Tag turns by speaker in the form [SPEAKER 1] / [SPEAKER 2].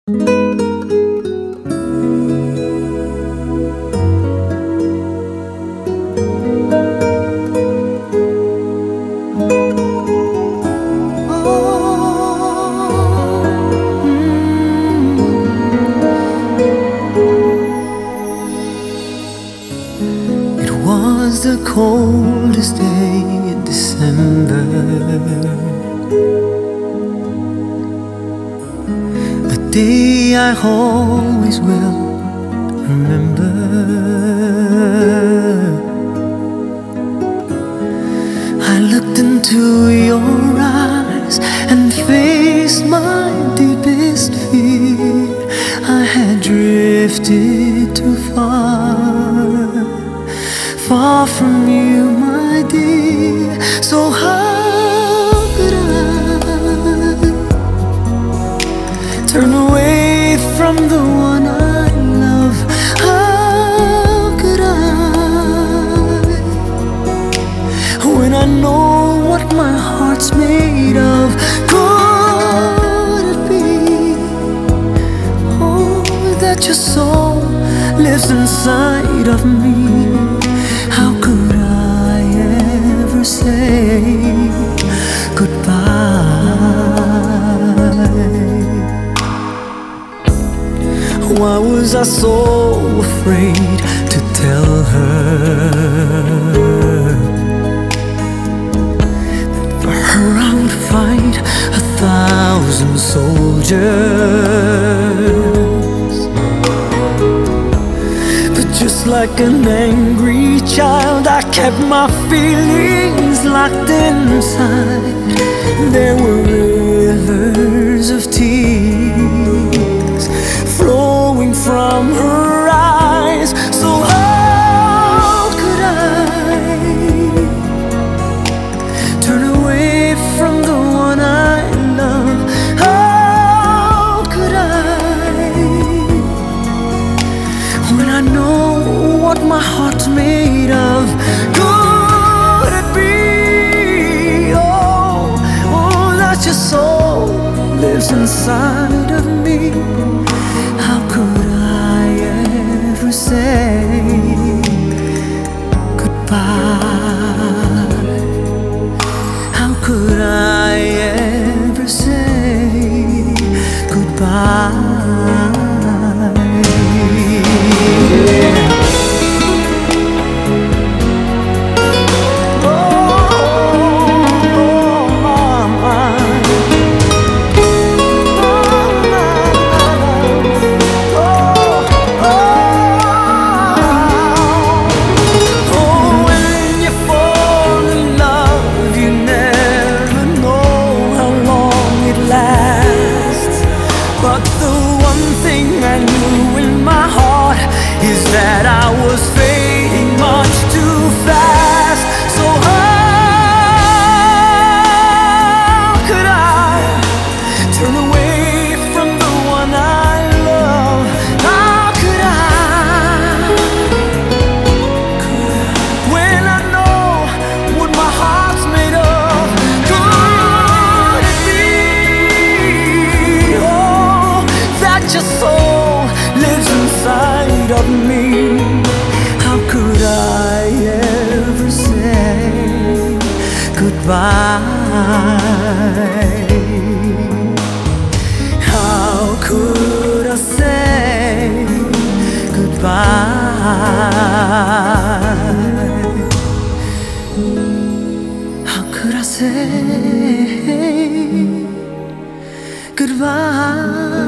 [SPEAKER 1] It was the coldest day in December, a day I always will remember. I looked into your eyes and faced my deepest fear. I had drifted too far from you, my dear. So how could I turn away from the one I love? How could I, when I know what my heart's made of? Could it be, oh, that your soul lives inside of me? How could I ever say goodbye? Why was I so afraid to tell her that for her I would fight 1,000 soldiers? But just like an angry child, I kept my feelings locked inside. There were rivers of tears flowing from her eyes. So how could I turn away from the one I love? How could I, when I know what my heart's made of? Could it be, oh, that your soul lives inside of me? How could I ever say goodbye? How could I ever say goodbye? But the one thing I knew in my heart is that I was fading much too fast. So how could I turn away from the one I love? How could I, when I know what my heart's made of? Could it be, oh, that your soul lives inside of me? How could I ever say goodbye? How could I say goodbye? How could I say goodbye?